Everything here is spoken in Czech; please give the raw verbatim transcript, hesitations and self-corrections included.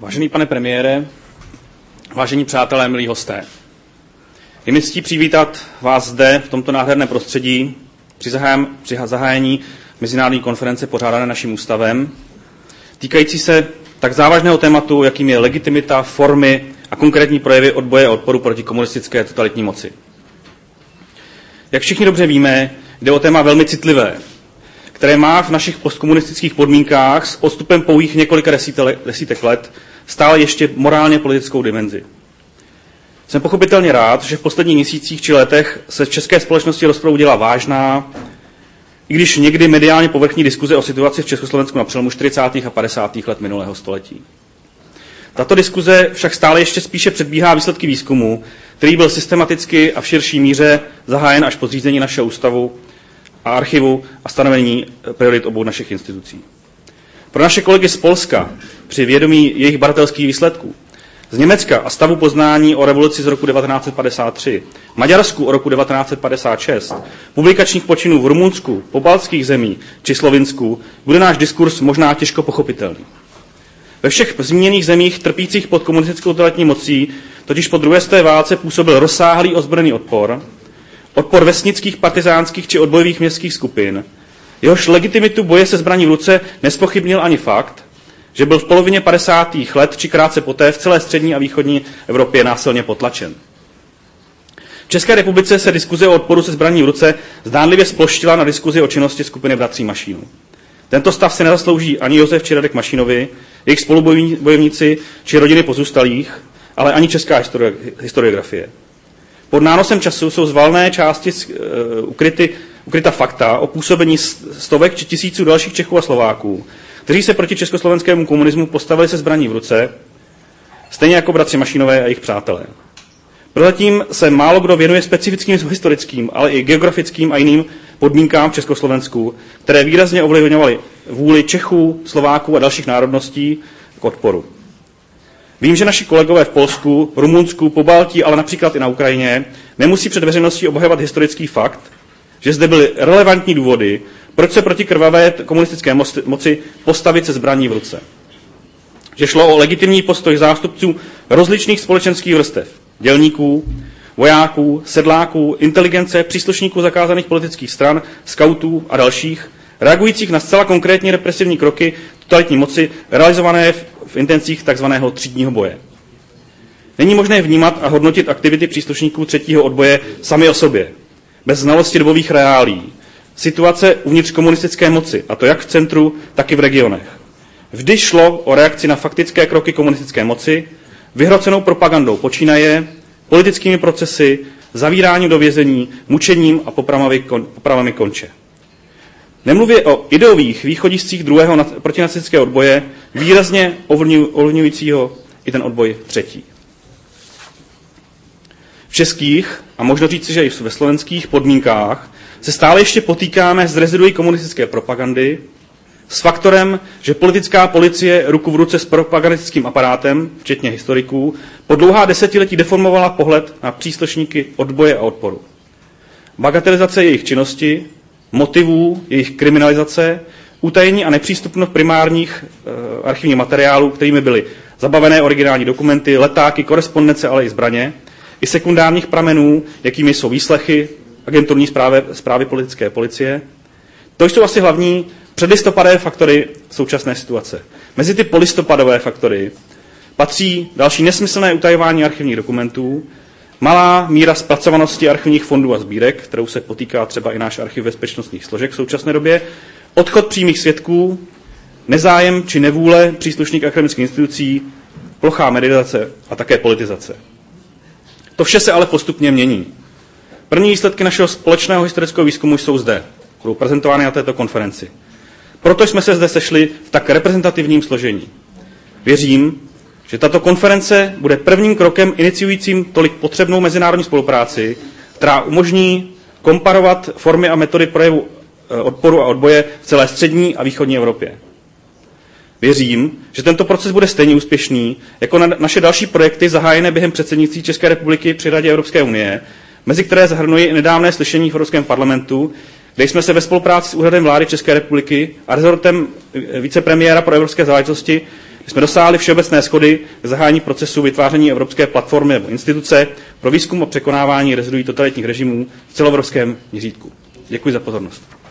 Vážený pane premiére, vážení přátelé, milí hosté, je mi ctí přivítat vás zde v tomto nádherném prostředí při, zahájem, při zahájení mezinárodní konference pořádané naším ústavem, týkající se tak závažného tématu, jakým je legitimita, formy a konkrétní projevy odboje a odporu proti komunistické totalitní moci. Jak všichni dobře víme, jde o téma velmi citlivé, které má v našich postkomunistických podmínkách s odstupem pouhých několika desítek let stále ještě morálně politickou dimenzi. Jsem pochopitelně rád, že v posledních měsících či letech se v české společnosti rozproudila vážná, i když někdy mediálně povrchní diskuze o situaci v Československu na přelomu čtyřicátých a padesátých let minulého století. Tato diskuze však stále ještě spíše předbíhá výsledky výzkumu, který byl systematicky a v širší míře zahájen až po zřízení našeho ústavu a archivu a stanovení priorit obou našich institucí. Pro naše kolegy z Polska při vědomí jejich badatelských výsledků, z Německa a stavu poznání o revoluci z roku devatenáct set padesát tři, Maďarsku o roku devatenáct set padesát šest, publikačních počinů v Rumunsku, pobaltských zemí či Slovinsku bude náš diskurs možná těžko pochopitelný. Ve všech zmíněných zemích trpících pod komunistickou totalitní mocí totiž po druhé světové válce působil rozsáhlý ozbrojený odpor, odpor vesnických, partizánských či odbojových městských skupin, jehož legitimitu boje se zbraní v ruce nespochybnil ani fakt, že byl v polovině padesátých let či krátce poté v celé střední a východní Evropě násilně potlačen. V České republice se diskuze o odporu se zbraní v ruce zdánlivě sploštila na diskuzi o činnosti skupiny bratří Mašínů. Tento stav se nezaslouží ani Josef či Radek Mašínovi, jejich spolubojovníci či rodiny pozůstalých, ale ani česká historiografie. Pod nánosem času jsou z valné části uh, ukryty, ukryta fakta o působení stovek či tisíců dalších Čechů a Slováků, kteří se proti československému komunismu postavili se zbraní v ruce, stejně jako bratři Mašínové a jejich přátelé. Prozatím se málo kdo věnuje specifickým historickým, ale i geografickým a jiným podmínkám v Československu, které výrazně ovlivňovaly vůli Čechů, Slováků a dalších národností k odporu. Vím, že naši kolegové v Polsku, Rumunsku, Pobaltí, ale například i na Ukrajině nemusí před veřejností obhajovat historický fakt, že zde byly relevantní důvody, proč se proti krvavé komunistické moci postavit se zbraní v ruce. Že šlo o legitimní postoj zástupců rozličných společenských vrstev, dělníků, vojáků, sedláků, inteligence, příslušníků zakázaných politických stran, skautů a dalších, reagujících na zcela konkrétní represivní kroky totalitní moci realizované v, v intencích tzv. Třídního boje. Není možné vnímat a hodnotit aktivity příslušníků třetího odboje sami o sobě, bez znalosti dobových reálií, situace uvnitř komunistické moci, a to jak v centru, tak i v regionech. Vždy šlo o reakci na faktické kroky komunistické moci, vyhrocenou propagandou počínaje, politickými procesy, zavíráním do vězení, mučením a popravami, kon, popravami konče. Nemluvě o ideových východiscích druhého protinacistického odboje, výrazně ovlivňujícího i ten odboj třetí. V českých, a možno říci, že i ve slovenských podmínkách, se stále ještě potýkáme s reziduí komunistické propagandy, s faktorem, že politická policie ruku v ruce s propagandistickým aparátem, včetně historiků, po dlouhá desetiletí deformovala pohled na příslušníky odboje a odporu. Bagatelizace jejich činnosti, motivů, jejich kriminalizace, utajení a nepřístupnost primárních e, archivních materiálů, kterými byly zabavené originální dokumenty, letáky, korespondence, ale i zbraně, i sekundárních pramenů, jakými jsou výslechy, agenturní zprávy, zprávy politické policie. To jsou asi hlavní předlistopadové faktory současné situace. Mezi ty polistopadové faktory patří další nesmyslné utajování archivních dokumentů, malá míra zpracovanosti archivních fondů a sbírek, kterou se potýká třeba i náš archiv bezpečnostních složek v současné době, odchod přímých svědků, nezájem či nevůle příslušných akademických institucí, plochá medializace a také politizace. To vše se ale postupně mění. První výsledky našeho společného historického výzkumu jsou zde, budou prezentovány na této konferenci. Proto jsme se zde sešli v tak reprezentativním složení. Věřím, že tato konference bude prvním krokem iniciujícím tolik potřebnou mezinárodní spolupráci, která umožní komparovat formy a metody projevu odporu a odboje v celé střední a východní Evropě. Věřím, že tento proces bude stejně úspěšný jako na naše další projekty zahájené během předsednictví České republiky při Radě Evropské unie, mezi které zahrnují i nedávné slyšení v Evropském parlamentu, kde jsme se ve spolupráci s Úřadem vlády České republiky a rezortem vicepremiéra pro evropské záležitosti jsme dosáhli všeobecné shody k zahájení procesu vytváření evropské platformy nebo instituce pro výzkum a překonávání reziduí totalitních režimů v celoevropském měřítku. Děkuji za pozornost.